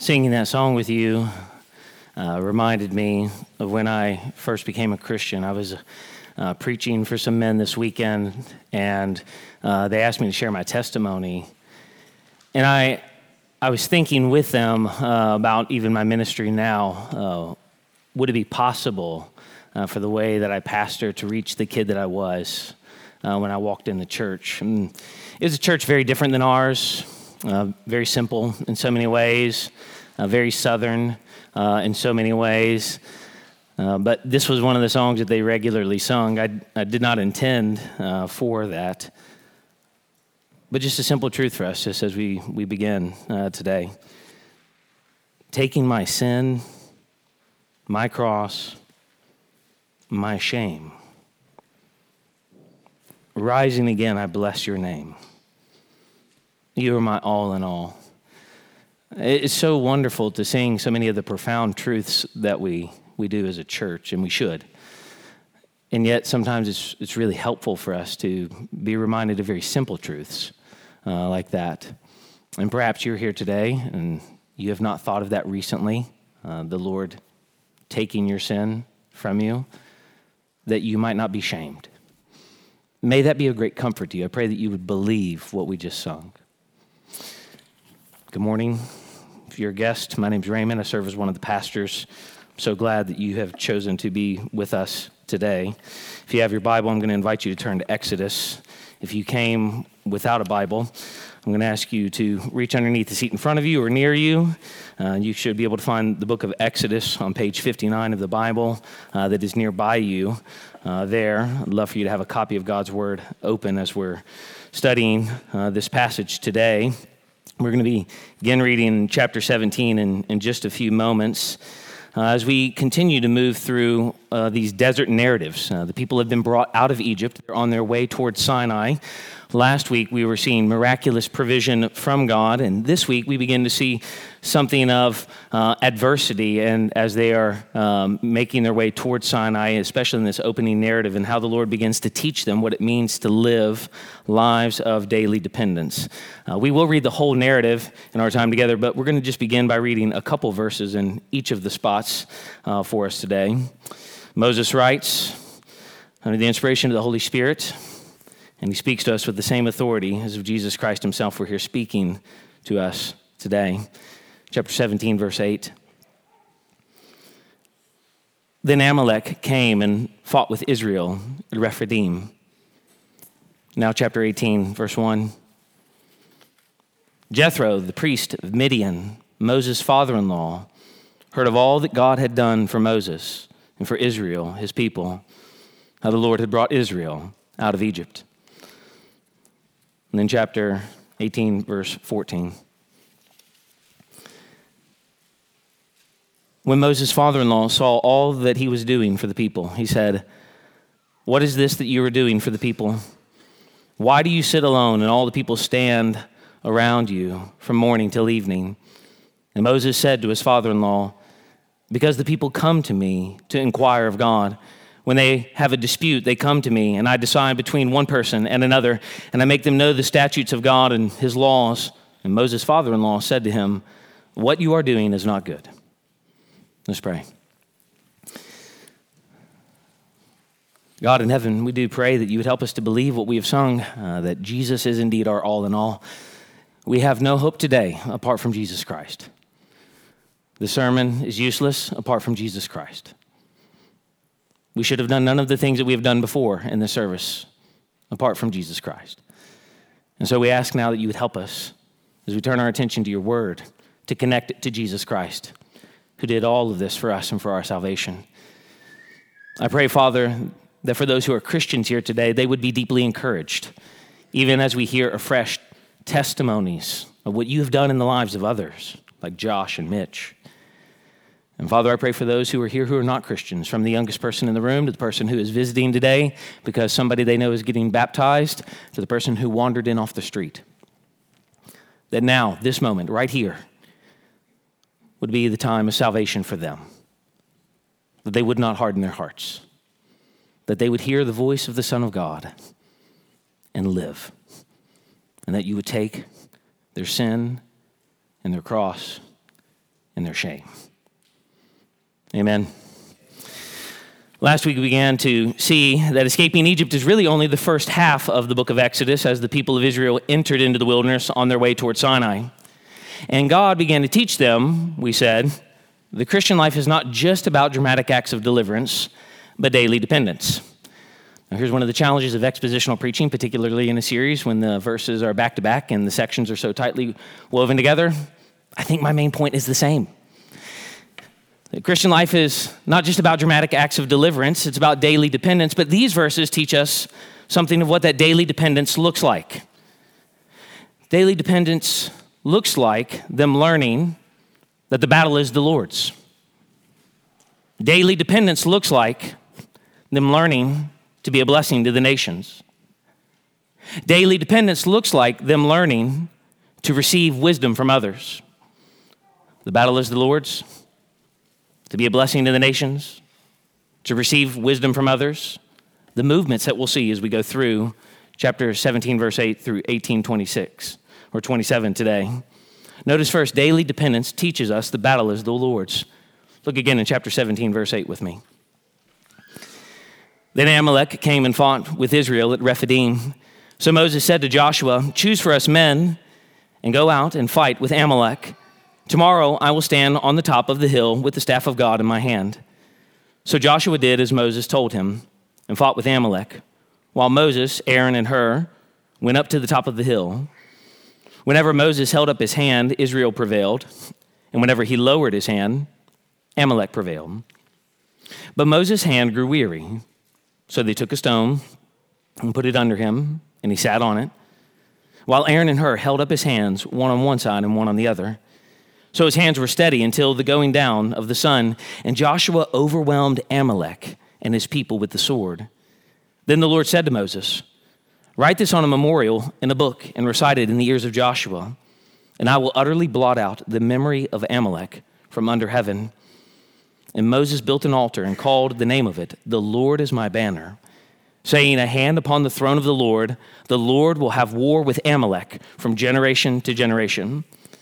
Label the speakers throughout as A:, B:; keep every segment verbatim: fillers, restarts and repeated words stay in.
A: Singing that song with you uh, reminded me of when I first became a Christian. I was uh, preaching for some men this weekend, and uh, they asked me to share my testimony. And I I was thinking with them uh, about even my ministry now. Uh, would it be possible uh, for the way that I pastor to reach the kid that I was uh, when I walked in the church? And it was a church very different than ours, uh, very simple in so many ways, uh, very Southern uh, in so many ways. Uh, but this was one of the songs that they regularly sung. I, I did not intend uh, for that. But just a simple truth for us, just as we, we begin uh, today. Taking my sin, my cross, my shame. Rising again, I bless your name. You are my all in all. It's so wonderful to sing so many of the profound truths that we, we do as a church, and we should. And yet sometimes it's it's really helpful for us to be reminded of very simple truths uh, like that. And perhaps you're here today and you have not thought of that recently, uh, the Lord taking your sin from you, that you might not be shamed. May that be a great comfort to you. I pray that you would believe what we just sung. Good morning. If you're a guest, my name's Raymond. I serve as one of the pastors. I'm so glad that you have chosen to be with us today. If you have your Bible, I'm going to invite you to turn to Exodus. If you came without a Bible, I'm going to ask you to reach underneath the seat in front of you or near you. Uh, you should be able to find the book of Exodus on page fifty-nine of the Bible uh, that is nearby you uh, there. I'd love for you to have a copy of God's Word open as we're studying uh, this passage today. We're going to begin reading chapter seventeen in, in just a few moments. Uh, as we continue to move through uh, these desert narratives, uh, the people have been brought out of Egypt. They're on their way towards Sinai. Last week, we were seeing miraculous provision from God, and this week, we begin to see something of uh, adversity, and as they are um, making their way towards Sinai, especially in this opening narrative, and how the Lord begins to teach them what it means to live lives of daily dependence. Uh, we will read the whole narrative in our time together, but we're going to just begin by reading a couple verses in each of the spots uh, for us today. Moses writes, under the inspiration of the Holy Spirit, and he speaks to us with the same authority as of Jesus Christ himself. We're here speaking to us today. Chapter seventeen, verse eight. Then Amalek came and fought with Israel at Rephidim. Now chapter eighteen, verse one. Jethro, the priest of Midian, Moses' father-in-law, heard of all that God had done for Moses and for Israel, his people, how the Lord had brought Israel out of Egypt. And then chapter eighteen, verse fourteen. When Moses' father-in-law saw all that he was doing for the people, he said, "What is this that you are doing for the people? Why do you sit alone and all the people stand around you from morning till evening?" And Moses said to his father-in-law, "Because the people come to me to inquire of God. When they have a dispute, they come to me, and I decide between one person and another, and I make them know the statutes of God and his laws." And Moses' father-in-law said to him, "What you are doing is not good." Let's pray. God in heaven, we do pray that you would help us to believe what we have sung, uh, that Jesus is indeed our all in all. We have no hope today apart from Jesus Christ. The sermon is useless apart from Jesus Christ. We should have done none of the things that we have done before in the service apart from Jesus Christ. And so we ask now that you would help us as we turn our attention to your word to connect it to Jesus Christ, who did all of this for us and for our salvation. I pray, Father, that for those who are Christians here today, they would be deeply encouraged, even as we hear afresh testimonies of what you have done in the lives of others, like Josh and Mitch. And Father, I pray for those who are here who are not Christians, from the youngest person in the room to the person who is visiting today because somebody they know is getting baptized, to the person who wandered in off the street. That now, this moment, right here, would be the time of salvation for them. That they would not harden their hearts. That they would hear the voice of the Son of God and live. And that you would take their sin and their cross and their shame. Amen. Last week we began to see that escaping Egypt is really only the first half of the book of Exodus as the people of Israel entered into the wilderness on their way toward Sinai. And God began to teach them, we said, the Christian life is not just about dramatic acts of deliverance, but daily dependence. Now, here's one of the challenges of expositional preaching, particularly in a series when the verses are back-to-back and the sections are so tightly woven together. I think my main point is the same. The Christian life is not just about dramatic acts of deliverance, it's about daily dependence, but these verses teach us something of what that daily dependence looks like. Daily dependence looks like them learning that the battle is the Lord's. Daily dependence looks like them learning to be a blessing to the nations. Daily dependence looks like them learning to receive wisdom from others. The battle is the Lord's. To be a blessing to the nations, to receive wisdom from others, the movements that we'll see as we go through chapter seventeen, verse eight through eighteen, twenty-six, or twenty-seven today. Notice first, daily dependence teaches us the battle is the Lord's. Look again in chapter seventeen, verse eight with me. Then Amalek came and fought with Israel at Rephidim. So Moses said to Joshua, choose for us men and go out and fight with Amalek. Tomorrow I will stand on the top of the hill with the staff of God in my hand. So Joshua did as Moses told him and fought with Amalek, while Moses, Aaron, and Hur went up to the top of the hill. Whenever Moses held up his hand, Israel prevailed, and whenever he lowered his hand, Amalek prevailed. But Moses' hand grew weary, so they took a stone and put it under him, and he sat on it, while Aaron and Hur held up his hands, one on one side and one on the other. So his hands were steady until the going down of the sun, and Joshua overwhelmed Amalek and his people with the sword. Then the Lord said to Moses, write this on a memorial in a book and recite it in the ears of Joshua, and I will utterly blot out the memory of Amalek from under heaven. And Moses built an altar and called the name of it, The Lord is my banner, saying, a hand upon the throne of the Lord, the Lord will have war with Amalek from generation to generation.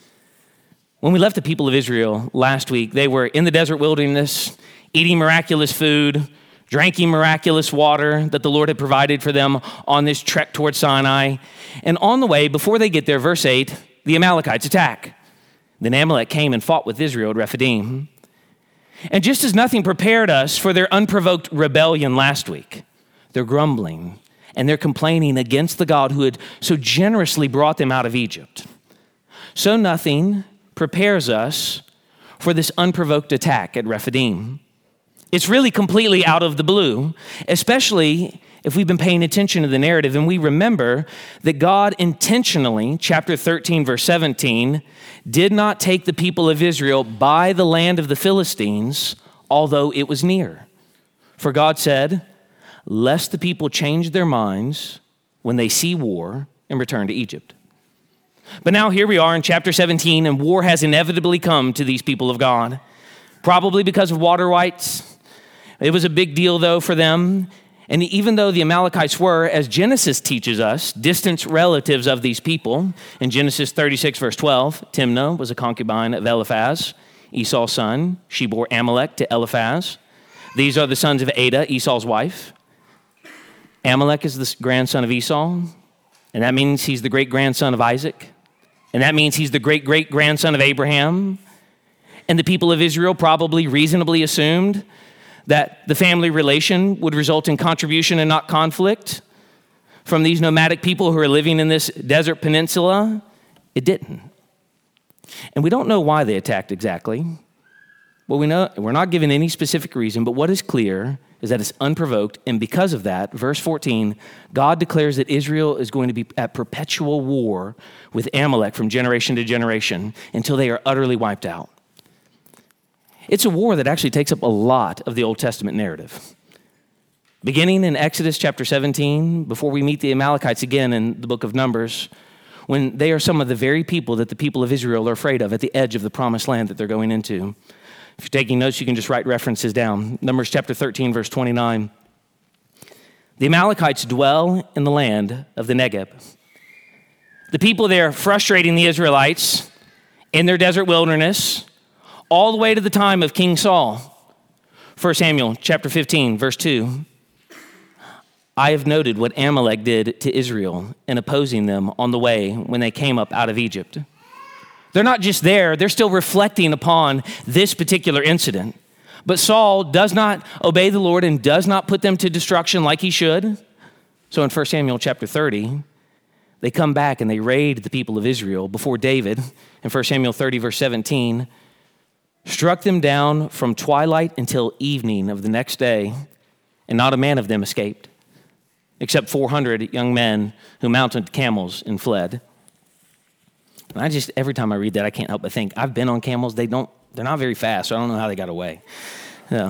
A: When we left the people of Israel last week, they were in the desert wilderness, eating miraculous food, drinking miraculous water that the Lord had provided for them on this trek toward Sinai. And on the way, before they get there, verse eight, the Amalekites attack. Then Amalek came and fought with Israel at Rephidim. And just as nothing prepared us for their unprovoked rebellion last week, they're grumbling and they're complaining against the God who had so generously brought them out of Egypt. So nothing prepares us for this unprovoked attack at Rephidim. It's really completely out of the blue, especially if we've been paying attention to the narrative and we remember that God intentionally, chapter thirteen, verse seventeen, did not take the people of Israel by the land of the Philistines, although it was near. For God said, lest the people change their minds when they see war and return to Egypt. But now here we are in chapter seventeen, and war has inevitably come to these people of God, probably because of water rights. It was a big deal, though, for them. And even though the Amalekites were, as Genesis teaches us, distant relatives of these people, in Genesis thirty-six, verse twelve, Timnah was a concubine of Eliphaz, Esau's son. She bore Amalek to Eliphaz. These are the sons of Adah, Esau's wife. Amalek is the grandson of Esau, and that means he's the great-grandson of Isaac. And that means he's the great-great-grandson of Abraham. And the people of Israel probably reasonably assumed that the family relation would result in contribution and not conflict from these nomadic people who are living in this desert peninsula. It didn't. And we don't know why they attacked exactly. Well, we know we're not given any specific reason, but what is clear is that it's unprovoked, and because of that, verse fourteen, God declares that Israel is going to be at perpetual war with Amalek from generation to generation until they are utterly wiped out. It's a war that actually takes up a lot of the Old Testament narrative. Beginning in Exodus chapter seventeen, before we meet the Amalekites again in the book of Numbers, when they are some of the very people that the people of Israel are afraid of at the edge of the promised land that they're going into. If you're taking notes, you can just write references down. Numbers chapter thirteen, verse twenty-nine. The Amalekites dwell in the land of the Negeb. The people there frustrating the Israelites in their desert wilderness all the way to the time of King Saul. First Samuel chapter fifteen, verse two. I have noted what Amalek did to Israel in opposing them on the way when they came up out of Egypt. They're not just there, they're still reflecting upon this particular incident. But Saul does not obey the Lord and does not put them to destruction like he should. So in First Samuel chapter thirty, they come back and they raid the people of Israel before David, in First Samuel thirty, verse seventeen, struck them down from twilight until evening of the next day, and not a man of them escaped, except four hundred young men who mounted camels and fled. And I just, every time I read that, I can't help but think, I've been on camels, they don't, they're not very fast, so I don't know how they got away. So,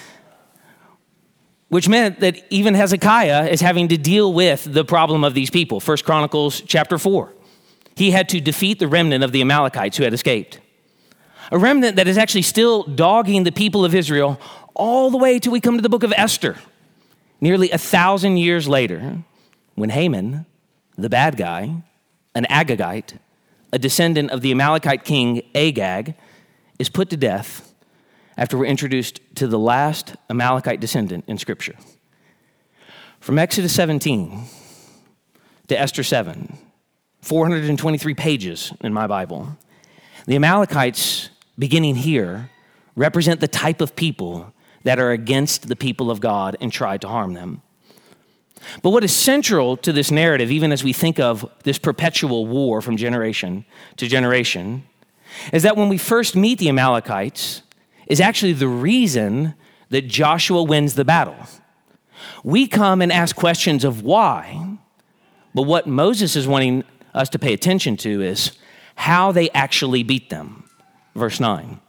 A: which meant that even Hezekiah is having to deal with the problem of these people. First Chronicles chapter four. He had to defeat the remnant of the Amalekites who had escaped. A remnant that is actually still dogging the people of Israel all the way till we come to the book of Esther. Nearly a thousand years later, when Haman, the bad guy, an Agagite, a descendant of the Amalekite king Agag, is put to death after we're introduced to the last Amalekite descendant in Scripture. From Exodus seventeen to Esther seven, four hundred twenty-three pages in my Bible, the Amalekites, beginning here, represent the type of people that are against the people of God and try to harm them. But what is central to this narrative, even as we think of this perpetual war from generation to generation, is that when we first meet the Amalekites, is actually the reason that Joshua wins the battle. We come and ask questions of why, but what Moses is wanting us to pay attention to is how they actually beat them. Verse nine.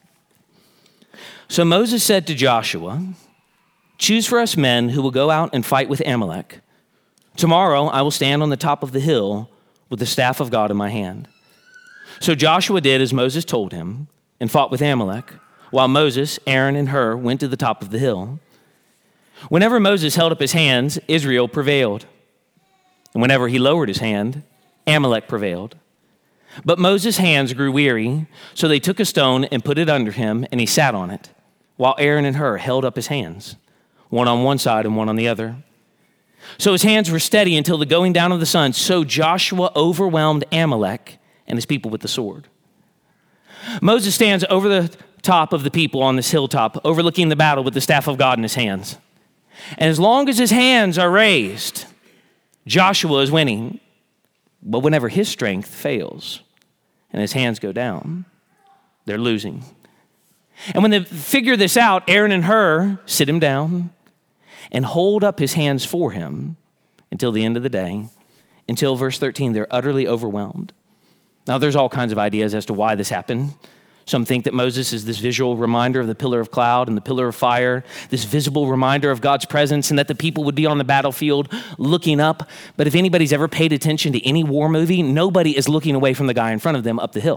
A: So Moses said to Joshua, choose for us men who will go out and fight with Amalek. Tomorrow I will stand on the top of the hill with the staff of God in my hand. So Joshua did as Moses told him and fought with Amalek, while Moses, Aaron, and Hur went to the top of the hill. Whenever Moses held up his hands, Israel prevailed. And whenever he lowered his hand, Amalek prevailed. But Moses' hands grew weary, so they took a stone and put it under him, and he sat on it, while Aaron and Hur held up his hands, one on one side and one on the other. So his hands were steady until the going down of the sun. So Joshua overwhelmed Amalek and his people with the sword. Moses stands over the top of the people on this hilltop, overlooking the battle with the staff of God in his hands. And as long as his hands are raised, Joshua is winning. But whenever his strength fails and his hands go down, they're losing. And when they figure this out, Aaron and Hur sit him down and hold up his hands for him until the end of the day, until verse thirteen, they're utterly overwhelmed. Now, there's all kinds of ideas as to why this happened. Some think that Moses is this visual reminder of the pillar of cloud and the pillar of fire, this visible reminder of God's presence, and that the people would be on the battlefield looking up. But if anybody's ever paid attention to any war movie, nobody is looking away from the guy in front of them up the hill.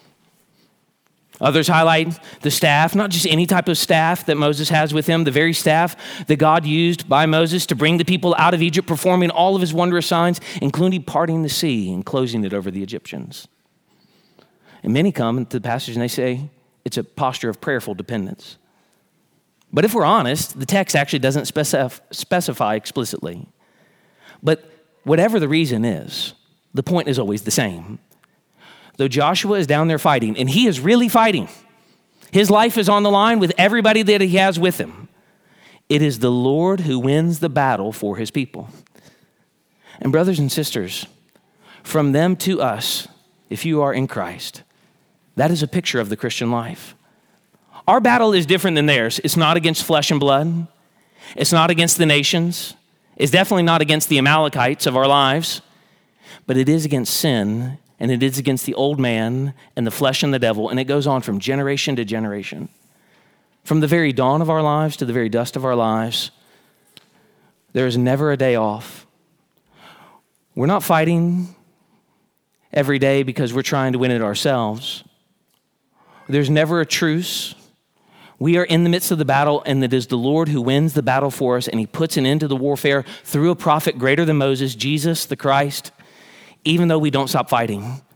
A: Others highlight the staff, not just any type of staff that Moses has with him, the very staff that God used by Moses to bring the people out of Egypt, performing all of his wondrous signs, including parting the sea and closing it over the Egyptians. And many come to the passage and they say it's a posture of prayerful dependence. But if we're honest, the text actually doesn't specif- specify explicitly. But whatever the reason is, the point is always the same. Though Joshua is down there fighting, and he is really fighting, his life is on the line with everybody that he has with him. It is the Lord who wins the battle for his people. And brothers and sisters, from them to us, if you are in Christ, that is a picture of the Christian life. Our battle is different than theirs. It's not against flesh and blood. It's not against the nations. It's definitely not against the Amalekites of our lives, but it is against sin, and it is against the old man and the flesh and the devil, and it goes on from generation to generation. From the very dawn of our lives to the very dust of our lives, there is never a day off. We're not fighting every day because we're trying to win it ourselves. There's never a truce. We are in the midst of the battle, and it is the Lord who wins the battle for us, and he puts an end to the warfare through a prophet greater than Moses, Jesus the Christ, even though we don't stop fighting.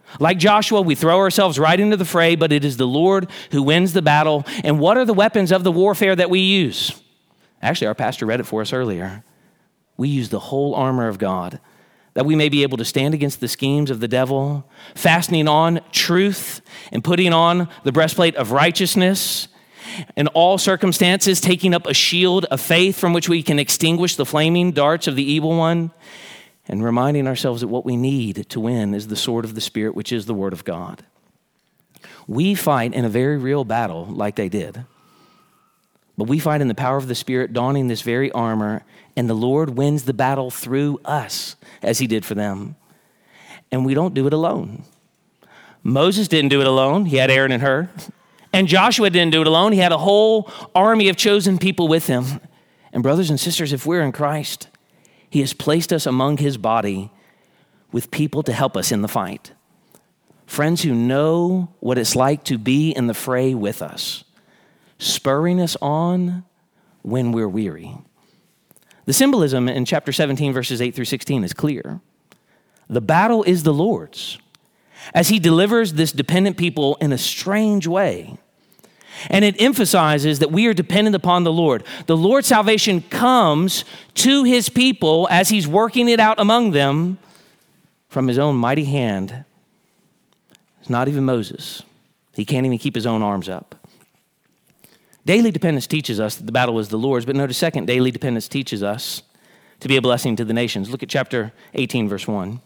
A: Like Joshua, we throw ourselves right into the fray, but it is the Lord who wins the battle. And what are the weapons of the warfare that we use? Actually, our pastor read it for us earlier. We use the whole armor of God, that we may be able to stand against the schemes of the devil, fastening on truth and putting on the breastplate of righteousness. In all circumstances, taking up a shield of faith from which we can extinguish the flaming darts of the evil one, and reminding ourselves that what we need to win is the sword of the Spirit, which is the word of God. We fight in a very real battle like they did. But we fight in the power of the Spirit, donning this very armor, and the Lord wins the battle through us, as he did for them. And we don't do it alone. Moses didn't do it alone. He had Aaron and Hur. And Joshua didn't do it alone. He had a whole army of chosen people with him. And brothers and sisters, if we're in Christ, he has placed us among his body with people to help us in the fight. Friends who know what it's like to be in the fray with us, spurring us on when we're weary. The symbolism in chapter seventeen, verses eight through sixteen is clear. The battle is the Lord's, as he delivers this dependent people in a strange way. And it emphasizes that we are dependent upon the Lord. The Lord's salvation comes to his people as he's working it out among them from his own mighty hand. It's not even Moses. He can't even keep his own arms up. Daily dependence teaches us that the battle is the Lord's, but notice second, daily dependence teaches us to be a blessing to the nations. Look at chapter eighteen, verse one.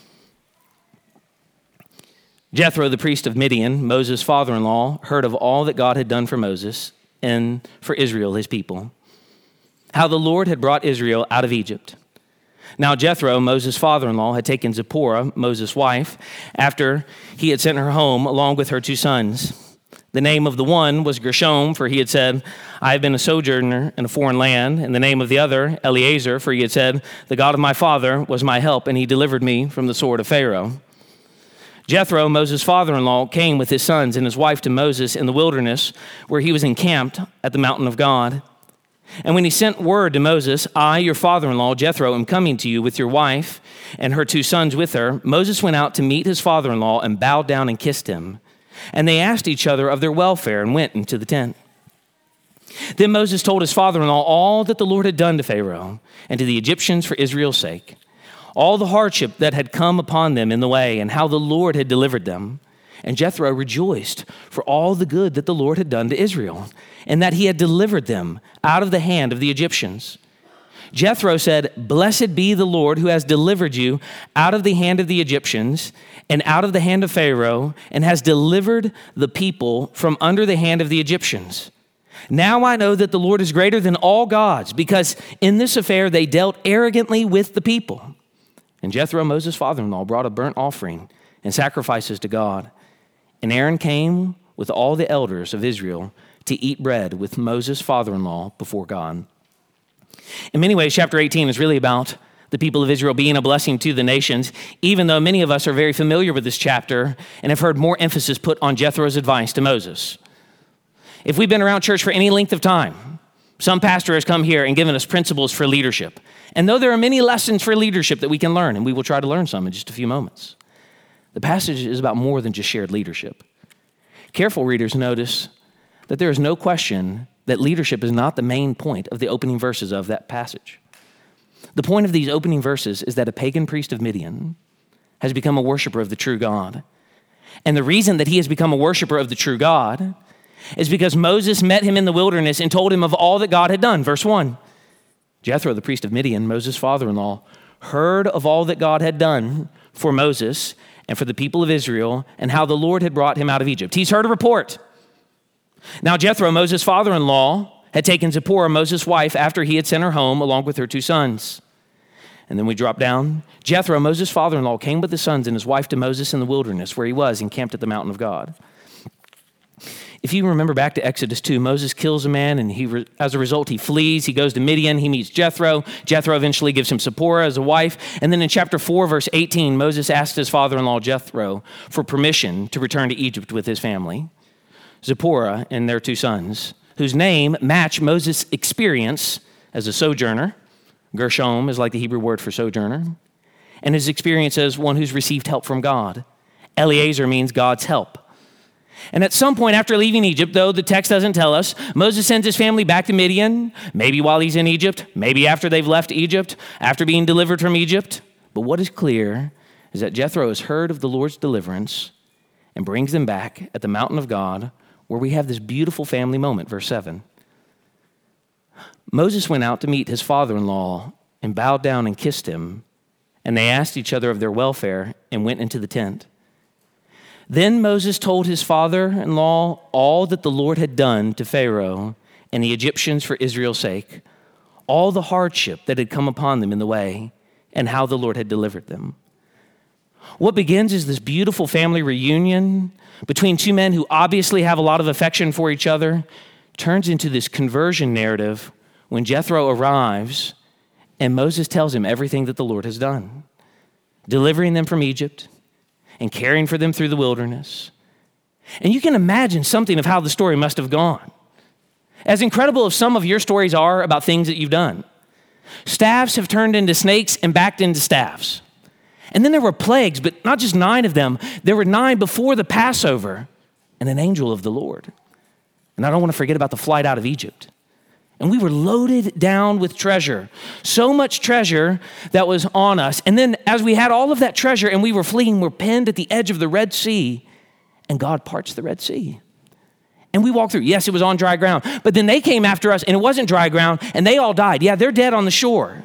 A: Jethro, the priest of Midian, Moses' father-in-law, heard of all that God had done for Moses and for Israel, his people, how the Lord had brought Israel out of Egypt. Now Jethro, Moses' father-in-law, had taken Zipporah, Moses' wife, after he had sent her home along with her two sons. The name of the one was Gershom, for he had said, I have been a sojourner in a foreign land. And the name of the other, Eleazar, for he had said, the God of my father was my help, and he delivered me from the sword of Pharaoh. Jethro, Moses' father-in-law, came with his sons and his wife to Moses in the wilderness, where he was encamped at the mountain of God. And when he sent word to Moses, I, your father-in-law, Jethro, am coming to you with your wife and her two sons with her, Moses went out to meet his father-in-law and bowed down and kissed him. And they asked each other of their welfare and went into the tent. Then Moses told his father-in-law all that the Lord had done to Pharaoh and to the Egyptians for Israel's sake, all the hardship that had come upon them in the way, and how the Lord had delivered them. And Jethro rejoiced for all the good that the Lord had done to Israel, and that he had delivered them out of the hand of the Egyptians. Jethro said, Blessed be the Lord who has delivered you out of the hand of the Egyptians and out of the hand of Pharaoh, and has delivered the people from under the hand of the Egyptians. Now I know that the Lord is greater than all gods, because in this affair they dealt arrogantly with the people. And Jethro, Moses' father-in-law, brought a burnt offering and sacrifices to God. And Aaron came with all the elders of Israel to eat bread with Moses' father-in-law before God. In many ways, chapter eighteen is really about the people of Israel being a blessing to the nations, even though many of us are very familiar with this chapter and have heard more emphasis put on Jethro's advice to Moses. If we've been around church for any length of time, some pastor has come here and given us principles for leadership. And though there are many lessons for leadership that we can learn, and we will try to learn some in just a few moments, the passage is about more than just shared leadership. Careful readers notice that there is no question that leadership is not the main point of the opening verses of that passage. The point of these opening verses is that a pagan priest of Midian has become a worshiper of the true God. And the reason that he has become a worshiper of the true God is because Moses met him in the wilderness and told him of all that God had done. Verse one, Jethro, the priest of Midian, Moses' father-in-law, heard of all that God had done for Moses and for the people of Israel, and how the Lord had brought him out of Egypt. He's heard a report. Now Jethro, Moses' father-in-law, had taken Zipporah, Moses' wife, after he had sent her home along with her two sons. And then we drop down. Jethro, Moses' father-in-law, came with his sons and his wife to Moses in the wilderness, where he was encamped at the mountain of God. If you remember back to Exodus two, Moses kills a man, and he, as a result, he flees. He goes to Midian. He meets Jethro. Jethro eventually gives him Zipporah as a wife. And then in chapter four, verse eighteen, Moses asked his father-in-law Jethro for permission to return to Egypt with his family. Zipporah and their two sons, whose name match Moses' experience as a sojourner. Gershom is like the Hebrew word for sojourner. And his experience as one who's received help from God. Eliezer means God's help. And at some point after leaving Egypt, though the text doesn't tell us, Moses sends his family back to Midian, maybe while he's in Egypt, maybe after they've left Egypt, after being delivered from Egypt. But what is clear is that Jethro has heard of the Lord's deliverance and brings them back at the mountain of God, where we have this beautiful family moment, verse seven. Moses went out to meet his father-in-law and bowed down and kissed him, and they asked each other of their welfare and went into the tent. Then Moses told his father-in-law all that the Lord had done to Pharaoh and the Egyptians for Israel's sake, all the hardship that had come upon them in the way, and how the Lord had delivered them. What begins as this beautiful family reunion between two men who obviously have a lot of affection for each other turns into this conversion narrative when Jethro arrives and Moses tells him everything that the Lord has done, delivering them from Egypt and caring for them through the wilderness. And you can imagine something of how the story must have gone. As incredible as some of your stories are about things that you've done, staffs have turned into snakes and backed into staffs. And then there were plagues, but not just nine of them. There were nine before the Passover and an angel of the Lord. And I don't want to forget about the flight out of Egypt. And we were loaded down with treasure, so much treasure that was on us. And then as we had all of that treasure and we were fleeing, we're pinned at the edge of the Red Sea, and God parts the Red Sea. And we walked through. Yes, it was on dry ground, but then they came after us and it wasn't dry ground and they all died. Yeah, they're dead on the shore.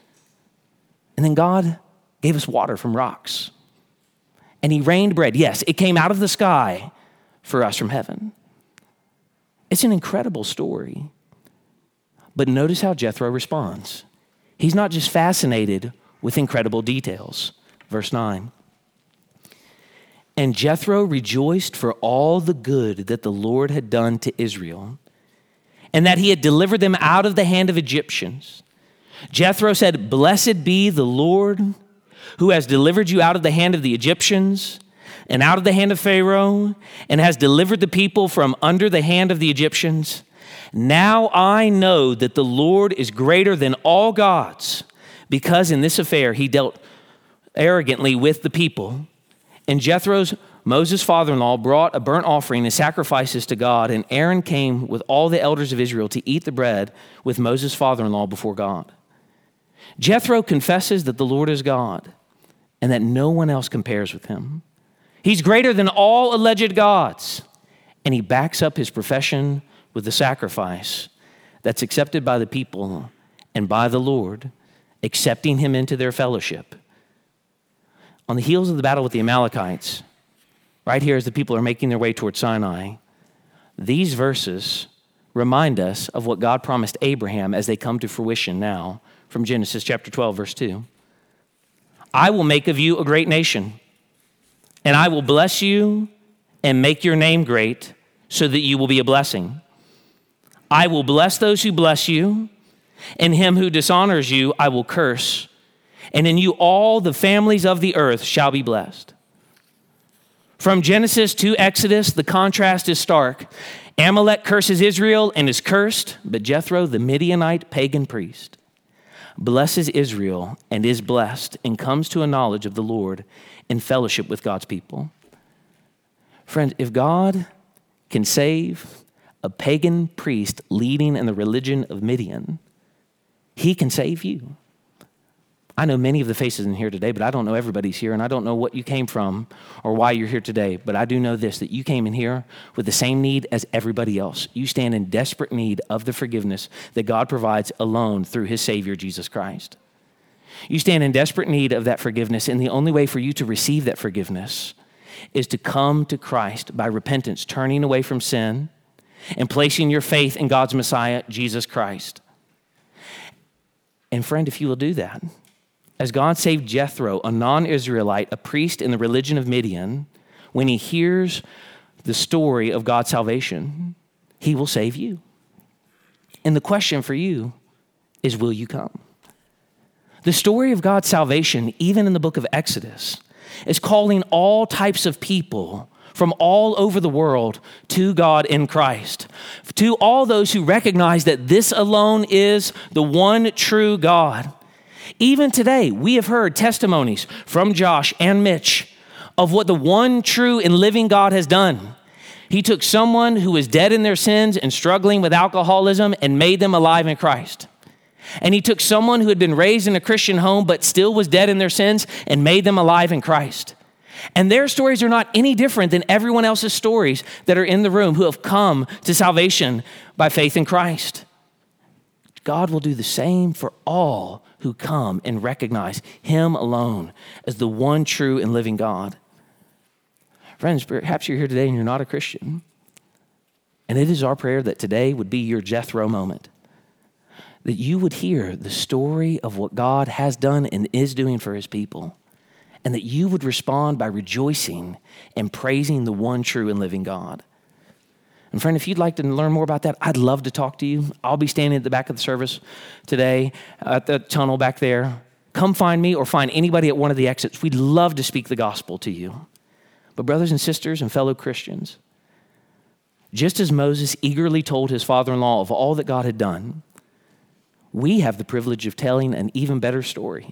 A: And then God gave us water from rocks, and he rained bread. Yes, it came out of the sky for us from heaven. It's an incredible story. But notice how Jethro responds. He's not just fascinated with incredible details. Verse nine. And Jethro rejoiced for all the good that the Lord had done to Israel, and that he had delivered them out of the hand of Egyptians. Jethro said, "Blessed be the Lord who has delivered you out of the hand of the Egyptians and out of the hand of Pharaoh, and has delivered the people from under the hand of the Egyptians. Now I know that the Lord is greater than all gods, because in this affair he dealt arrogantly with the people." And Jethro's, Moses' father-in-law, brought a burnt offering and sacrifices to God, and Aaron came with all the elders of Israel to eat the bread with Moses' father-in-law before God. Jethro confesses that the Lord is God and that no one else compares with him. He's greater than all alleged gods, and he backs up his profession with the sacrifice that's accepted by the people and by the Lord, accepting him into their fellowship. On the heels of the battle with the Amalekites, right here as the people are making their way toward Sinai, these verses remind us of what God promised Abraham as they come to fruition now from Genesis chapter twelve, verse two. "I will make of you a great nation, and I will bless you and make your name great so that you will be a blessing. I will bless those who bless you, and him who dishonors you I will curse. And in you all the families of the earth shall be blessed." From Genesis to Exodus, the contrast is stark. Amalek curses Israel and is cursed, but Jethro, the Midianite pagan priest, blesses Israel and is blessed and comes to a knowledge of the Lord in fellowship with God's people. Friends, if God can save a pagan priest leading in the religion of Midian, he can save you. I know many of the faces in here today, but I don't know everybody's here, and I don't know what you came from or why you're here today, but I do know this, that you came in here with the same need as everybody else. You stand in desperate need of the forgiveness that God provides alone through his Savior, Jesus Christ. You stand in desperate need of that forgiveness, and the only way for you to receive that forgiveness is to come to Christ by repentance, turning away from sin and placing your faith in God's Messiah, Jesus Christ. And friend, if you will do that, as God saved Jethro, a non-Israelite, a priest in the religion of Midian, when he hears the story of God's salvation, he will save you. And the question for you is, will you come? The story of God's salvation, even in the book of Exodus, is calling all types of people from all over the world to God in Christ, to all those who recognize that this alone is the one true God. Even today, we have heard testimonies from Josh and Mitch of what the one true and living God has done. He took someone who was dead in their sins and struggling with alcoholism and made them alive in Christ. And he took someone who had been raised in a Christian home but still was dead in their sins and made them alive in Christ. And their stories are not any different than everyone else's stories that are in the room who have come to salvation by faith in Christ. God will do the same for all who come and recognize him alone as the one true and living God. Friends, perhaps you're here today and you're not a Christian. And it is our prayer that today would be your Jethro moment. That you would hear the story of what God has done and is doing for his people. And that you would respond by rejoicing and praising the one true and living God. And friend, if you'd like to learn more about that, I'd love to talk to you. I'll be standing at the back of the service today at the tunnel back there. Come find me or find anybody at one of the exits. We'd love to speak the gospel to you. But brothers and sisters and fellow Christians, just as Moses eagerly told his father-in-law of all that God had done, we have the privilege of telling an even better story.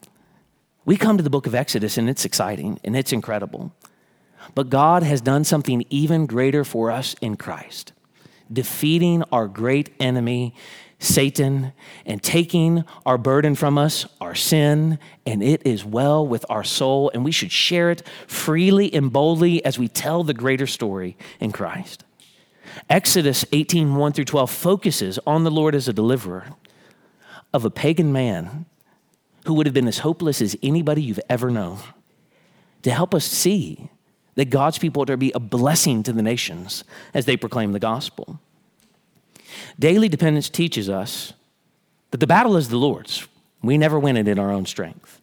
A: We come to the book of Exodus and it's exciting and it's incredible. But God has done something even greater for us in Christ, defeating our great enemy, Satan, and taking our burden from us, our sin, and it is well with our soul, and we should share it freely and boldly as we tell the greater story in Christ. Exodus eighteen, one through twelve focuses on the Lord as a deliverer of a pagan man who would have been as hopeless as anybody you've ever known, to help us see that God's people are to be a blessing to the nations as they proclaim the gospel. Daily dependence teaches us that the battle is the Lord's. We never win it in our own strength.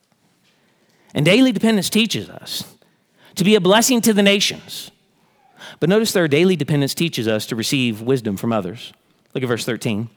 A: And daily dependence teaches us to be a blessing to the nations. But notice there, daily dependence teaches us to receive wisdom from others. Look at verse thirteen.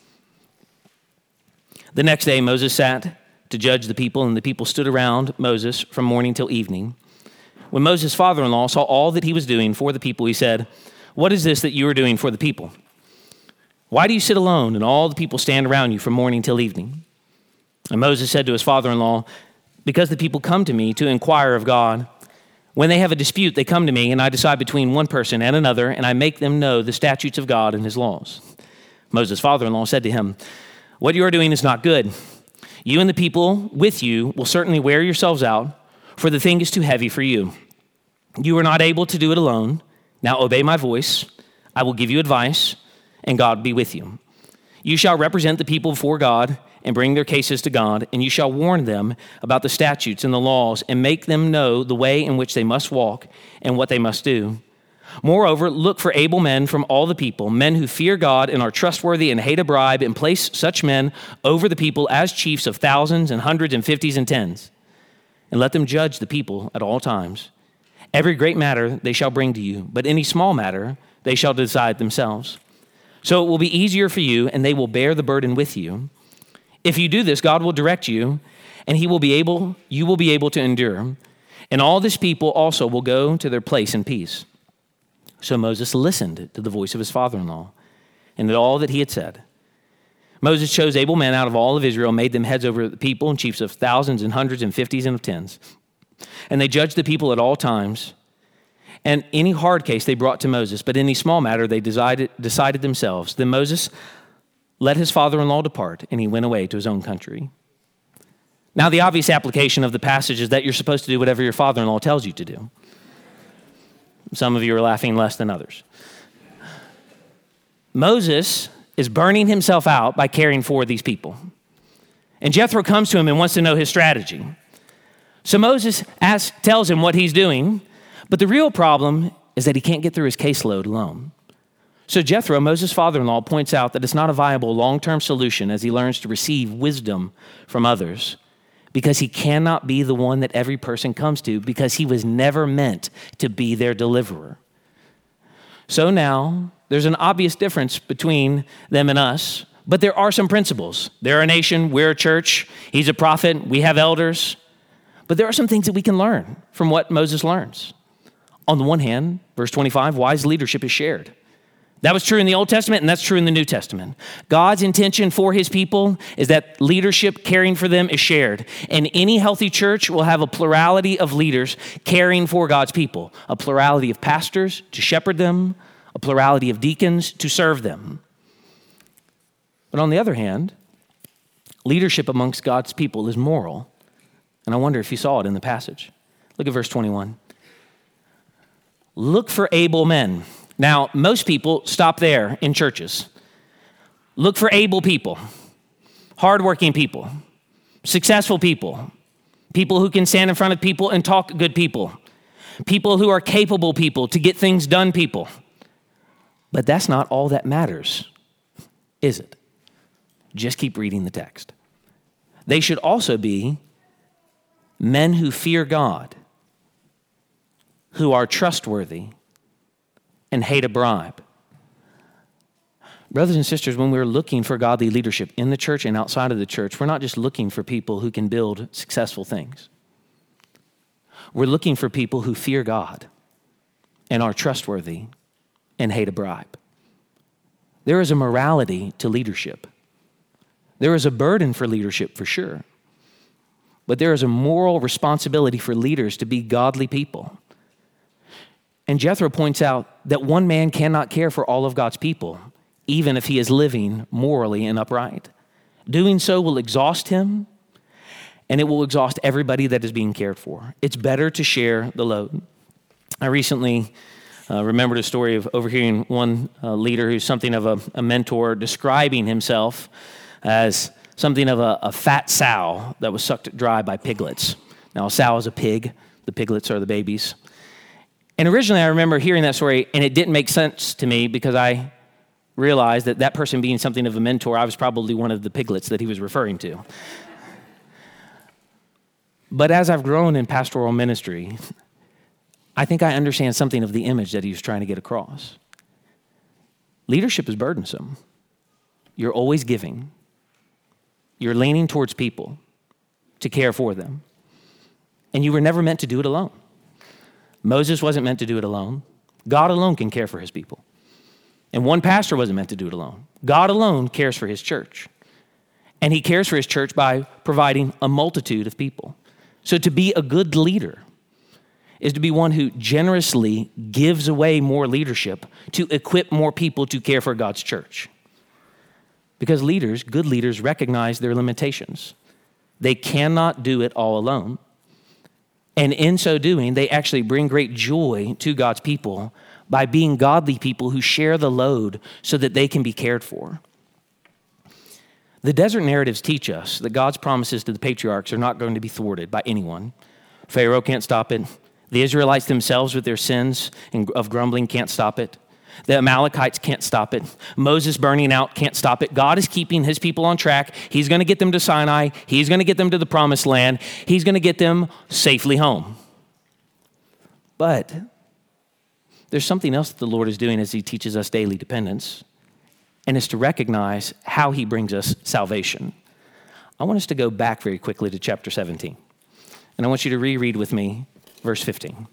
A: The next day Moses sat to judge the people, and the people stood around Moses from morning till evening. When Moses' father-in-law saw all that he was doing for the people, he said, "What is this that you are doing for the people? Why do you sit alone and all the people stand around you from morning till evening?" And Moses said to his father-in-law, "Because the people come to me to inquire of God. When they have a dispute, they come to me, and I decide between one person and another, and I make them know the statutes of God and his laws." Moses' father-in-law said to him, "What you are doing is not good. You and the people with you will certainly wear yourselves out, for the thing is too heavy for you. You are not able to do it alone. Now obey my voice. I will give you advice, and God be with you. You shall represent the people before God and bring their cases to God, and you shall warn them about the statutes and the laws and make them know the way in which they must walk and what they must do. Moreover, look for able men from all the people, men who fear God and are trustworthy and hate a bribe, and place such men over the people as chiefs of thousands and hundreds and fifties and tens. And let them judge the people at all times. Every great matter they shall bring to you, but any small matter they shall decide themselves. So it will be easier for you, and they will bear the burden with you. If you do this, God will direct you, and he will be able, you will be able to endure. And all this people also will go to their place in peace." So Moses listened to the voice of his father-in-law and to all that he had said. Moses chose able men out of all of Israel, made them heads over the people and chiefs of thousands and hundreds and fifties and of tens. And they judged the people at all times. And any hard case they brought to Moses, but any small matter they decided, decided themselves. Then Moses let his father-in-law depart, and he went away to his own country. Now, the obvious application of the passage is that you're supposed to do whatever your father-in-law tells you to do. Some of you are laughing less than others. Moses is burning himself out by caring for these people. And Jethro comes to him and wants to know his strategy. So Moses asks, tells him what he's doing, but the real problem is that he can't get through his caseload alone. So Jethro, Moses' father-in-law, points out that it's not a viable long-term solution as he learns to receive wisdom from others, because he cannot be the one that every person comes to, because he was never meant to be their deliverer. So now there's an obvious difference between them and us, but there are some principles. They're a nation, we're a church, he's a prophet, we have elders, but there are some things that we can learn from what Moses learns. On the one hand, verse twenty-five, wise leadership is shared. That was true in the Old Testament, and that's true in the New Testament. God's intention for his people is that leadership, caring for them, is shared. And any healthy church will have a plurality of leaders caring for God's people, a plurality of pastors to shepherd them, a plurality of deacons to serve them. But on the other hand, leadership amongst God's people is moral. And I wonder if you saw it in the passage. Look at verse twenty-one. Look for able men. Now, most people stop there in churches. Look for able people, hardworking people, successful people, people who can stand in front of people and talk good people, people who are capable people, to get things done people. But that's not all that matters, is it? Just keep reading the text. They should also be men who fear God, who are trustworthy, and hate a bribe. Brothers and sisters, when we're looking for godly leadership in the church and outside of the church, we're not just looking for people who can build successful things. We're looking for people who fear God and are trustworthy and hate a bribe. There is a morality to leadership. There is a burden for leadership for sure. But there is a moral responsibility for leaders to be godly people. And Jethro points out that one man cannot care for all of God's people, even if he is living morally and upright. Doing so will exhaust him, and it will exhaust everybody that is being cared for. It's better to share the load. I recently uh, remembered a story of overhearing one uh, leader who's something of a, a mentor describing himself as something of a, a fat sow that was sucked dry by piglets. Now, a sow is a pig. The piglets are the babies. And originally, I remember hearing that story, and it didn't make sense to me because I realized that that person being something of a mentor, I was probably one of the piglets that he was referring to. But as I've grown in pastoral ministry, I think I understand something of the image that he was trying to get across. Leadership is burdensome. You're always giving. You're leaning towards people to care for them. And you were never meant to do it alone. Moses wasn't meant to do it alone. God alone can care for his people. And one pastor wasn't meant to do it alone. God alone cares for his church. And he cares for his church by providing a multitude of people. So to be a good leader is to be one who generously gives away more leadership to equip more people to care for God's church. Because leaders, good leaders, recognize their limitations. They cannot do it all alone. And in so doing, they actually bring great joy to God's people by being godly people who share the load so that they can be cared for. The desert narratives teach us that God's promises to the patriarchs are not going to be thwarted by anyone. Pharaoh can't stop it. The Israelites themselves with their sins of grumbling can't stop it. The Amalekites can't stop it. Moses burning out can't stop it. God is keeping his people on track. He's going to get them to Sinai. He's going to get them to the promised land. He's going to get them safely home. But there's something else that the Lord is doing as he teaches us daily dependence, and it's to recognize how he brings us salvation. I want us to go back very quickly to chapter seventeen, and I want you to reread with me verse fifteen.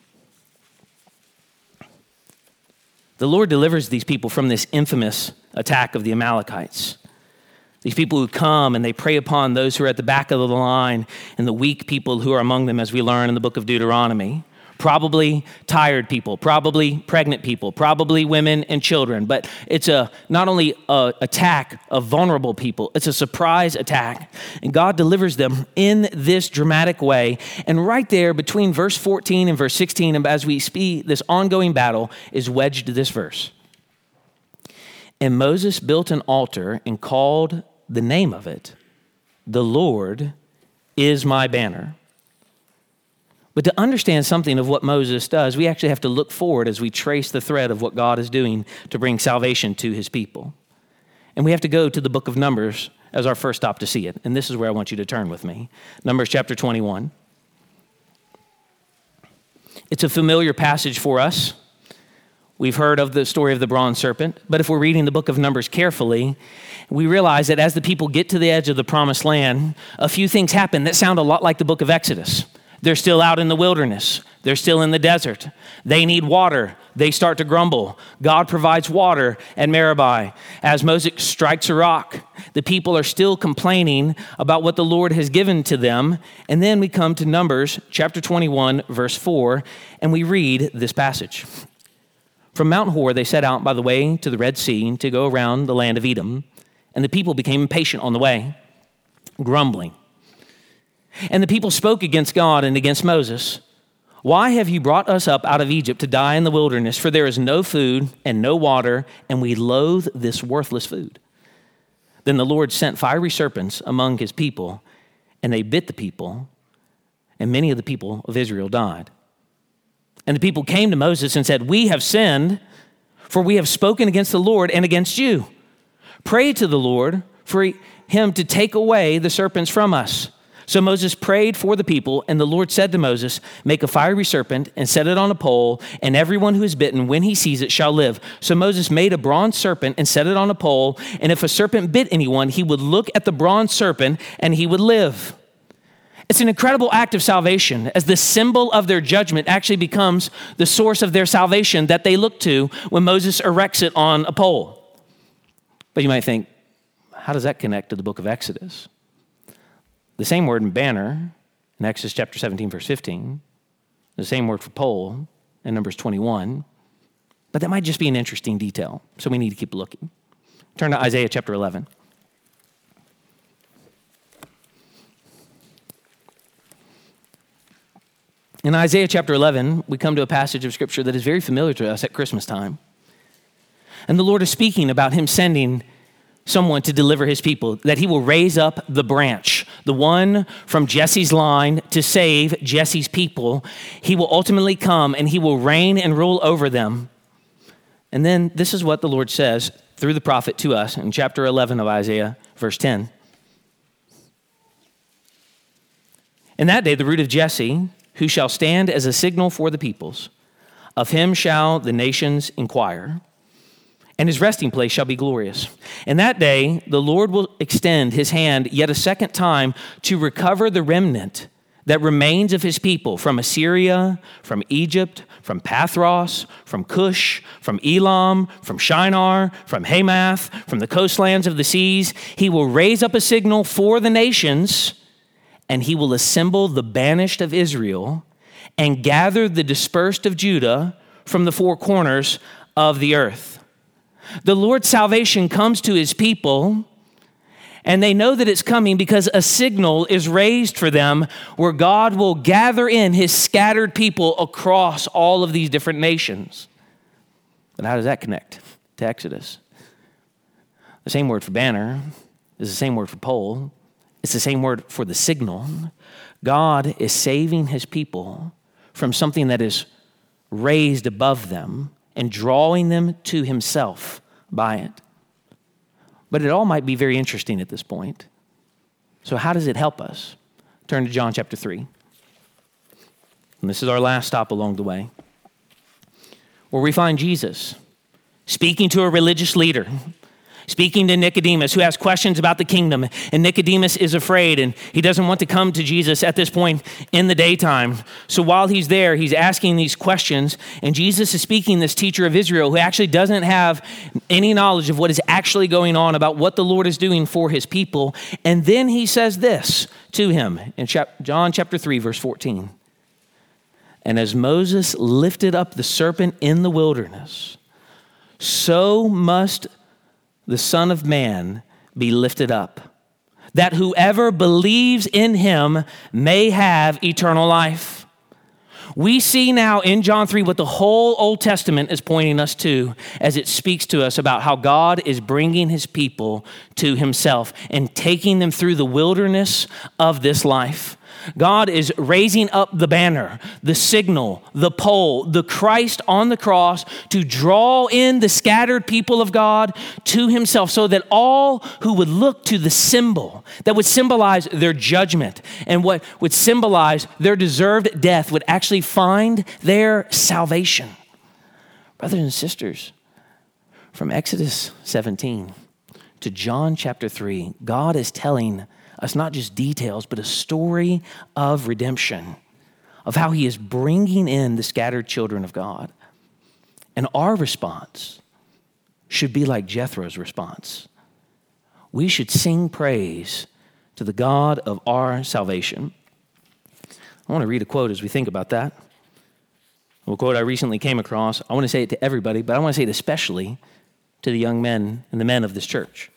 A: The Lord delivers these people from this infamous attack of the Amalekites. These people who come and they prey upon those who are at the back of the line and the weak people who are among them, as we learn in the book of Deuteronomy. Probably tired people, probably pregnant people, probably women and children. But it's a not only an attack of vulnerable people, it's a surprise attack. And God delivers them in this dramatic way. And right there between verse fourteen and verse sixteen, and as we see this ongoing battle, is wedged this verse. And Moses built an altar and called the name of it, "The Lord is my banner." But to understand something of what Moses does, we actually have to look forward as we trace the thread of what God is doing to bring salvation to his people. And we have to go to the book of Numbers as our first stop to see it. And this is where I want you to turn with me. Numbers chapter twenty-one. It's a familiar passage for us. We've heard of the story of the bronze serpent, but if we're reading the book of Numbers carefully, we realize that as the people get to the edge of the promised land, a few things happen that sound a lot like the book of Exodus. They're still out in the wilderness. They're still in the desert. They need water. They start to grumble. God provides water at Meribah. As Moses strikes a rock, the people are still complaining about what the Lord has given to them. And then we come to Numbers chapter twenty-one, verse four, and we read this passage. From Mount Hor, they set out by the way to the Red Sea to go around the land of Edom. And the people became impatient on the way, grumbling. And the people spoke against God and against Moses. Why have you brought us up out of Egypt to die in the wilderness? For there is no food and no water, and we loathe this worthless food. Then the Lord sent fiery serpents among his people, and they bit the people, and many of the people of Israel died. And the people came to Moses and said, we have sinned, for we have spoken against the Lord and against you. Pray to the Lord for him to take away the serpents from us. So Moses prayed for the people, and the Lord said to Moses, make a fiery serpent and set it on a pole, and everyone who is bitten, when he sees it, shall live. So Moses made a bronze serpent and set it on a pole, and if a serpent bit anyone, he would look at the bronze serpent and he would live. It's an incredible act of salvation, as the symbol of their judgment actually becomes the source of their salvation that they look to when Moses erects it on a pole. But you might think, how does that connect to the book of Exodus? The same word in banner in Exodus chapter seventeen, verse fifteen, the same word for pole in Numbers twenty-one, but that might just be an interesting detail, so we need to keep looking. Turn to Isaiah chapter eleven. In Isaiah chapter eleven, we come to a passage of scripture that is very familiar to us at Christmas time. And the Lord is speaking about him sending someone to deliver his people, that he will raise up the branch, the one from Jesse's line to save Jesse's people. He will ultimately come and he will reign and rule over them. And then this is what the Lord says through the prophet to us in chapter eleven of Isaiah, verse ten. In that day, the root of Jesse, who shall stand as a signal for the peoples, of him shall the nations inquire, and his resting place shall be glorious. In that day, the Lord will extend his hand yet a second time to recover the remnant that remains of his people from Assyria, from Egypt, from Pathros, from Cush, from Elam, from Shinar, from Hamath, from the coastlands of the seas. He will raise up a signal for the nations, and he will assemble the banished of Israel and gather the dispersed of Judah from the four corners of the earth. The Lord's salvation comes to his people, and they know that it's coming because a signal is raised for them where God will gather in his scattered people across all of these different nations. But how does that connect to Exodus? The same word for banner is the same word for pole. It's the same word for the signal. God is saving his people from something that is raised above them and drawing them to himself by it. But it all might be very interesting at this point. So how does it help us? Turn to John chapter three. And this is our last stop along the way, where we find Jesus speaking to a religious leader, speaking to Nicodemus, who has questions about the kingdom. And Nicodemus is afraid, and he doesn't want to come to Jesus at this point in the daytime. So while he's there, he's asking these questions, and Jesus is speaking this teacher of Israel who actually doesn't have any knowledge of what is actually going on about what the Lord is doing for his people. And then he says this to him in John chapter three, verse fourteen. And as Moses lifted up the serpent in the wilderness, so must the Son of Man be lifted up, that whoever believes in him may have eternal life. We see now in John three what the whole Old Testament is pointing us to as it speaks to us about how God is bringing his people to himself and taking them through the wilderness of this life. God is raising up the banner, the signal, the pole, the Christ on the cross to draw in the scattered people of God to himself so that all who would look to the symbol that would symbolize their judgment and what would symbolize their deserved death would actually find their salvation. Brothers and sisters, from Exodus seventeen to John chapter three, God is telling us not just details, but a story of redemption, of how he is bringing in the scattered children of God. And our response should be like Jethro's response. We should sing praise to the God of our salvation. I want to read a quote as we think about that. A quote I recently came across. I want to say it to everybody, but I want to say it especially to the young men and the men of this church.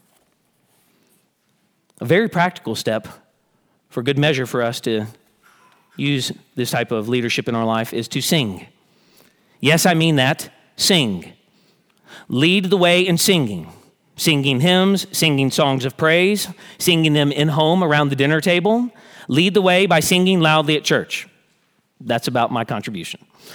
A: A very practical step for good measure for us to use this type of leadership in our life is to sing. Yes, I mean that. Sing. Lead the way in singing. Singing hymns, singing songs of praise, singing them in home around the dinner table. Lead the way by singing loudly at church. That's about my contribution.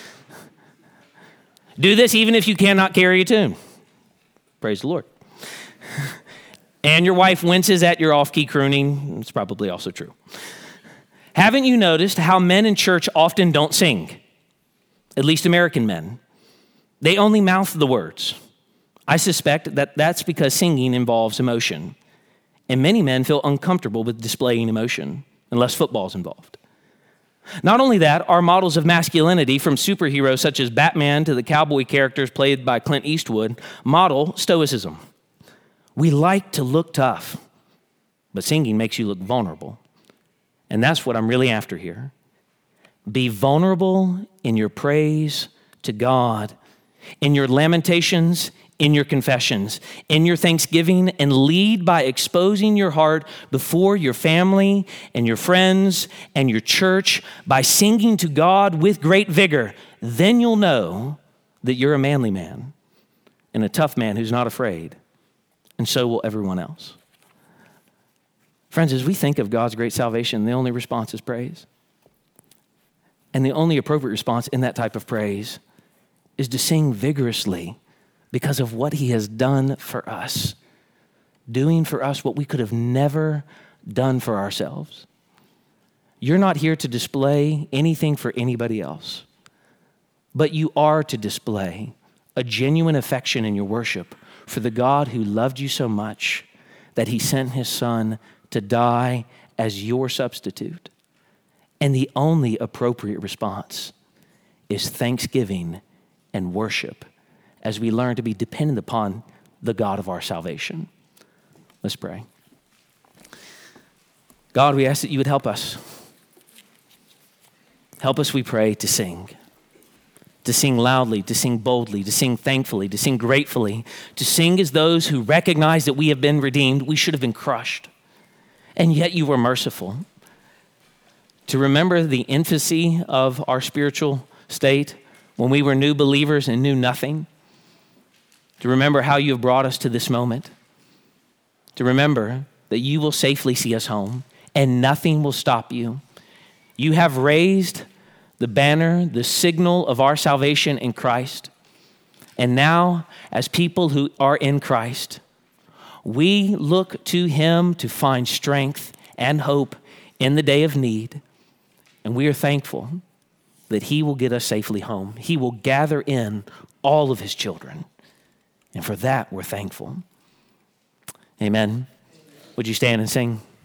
A: Do this even if you cannot carry a tune. Praise the Lord. And your wife winces at your off-key crooning. It's probably also true. Haven't you noticed how men in church often don't sing? At least American men. They only mouth the words. I suspect that that's because singing involves emotion. And many men feel uncomfortable with displaying emotion unless football's involved. Not only that, our models of masculinity, from superheroes such as Batman to the cowboy characters played by Clint Eastwood, model stoicism. We like to look tough, but singing makes you look vulnerable. And that's what I'm really after here. Be vulnerable in your praise to God, in your lamentations, in your confessions, in your thanksgiving, and lead by exposing your heart before your family and your friends and your church by singing to God with great vigor. Then you'll know that you're a manly man and a tough man who's not afraid, and so will everyone else. Friends, as we think of God's great salvation, the only response is praise. And the only appropriate response in that type of praise is to sing vigorously because of what he has done for us, doing for us what we could have never done for ourselves. You're not here to display anything for anybody else, but you are to display a genuine affection in your worship for the God who loved you so much that he sent his son to die as your substitute. And the only appropriate response is thanksgiving and worship as we learn to be dependent upon the God of our salvation. Let's pray. God, we ask that you would help us. Help us, we pray, to sing. To sing loudly, to sing boldly, to sing thankfully, to sing gratefully, to sing as those who recognize that we have been redeemed. We should have been crushed, and yet you were merciful. To remember the infancy of our spiritual state when we were new believers and knew nothing. To remember how you have brought us to this moment. To remember that you will safely see us home and nothing will stop you. You have raised the banner, the signal of our salvation in Christ. And now, as people who are in Christ, we look to him to find strength and hope in the day of need. And we are thankful that he will get us safely home. He will gather in all of his children. And for that, we're thankful. Amen. Would you stand and sing?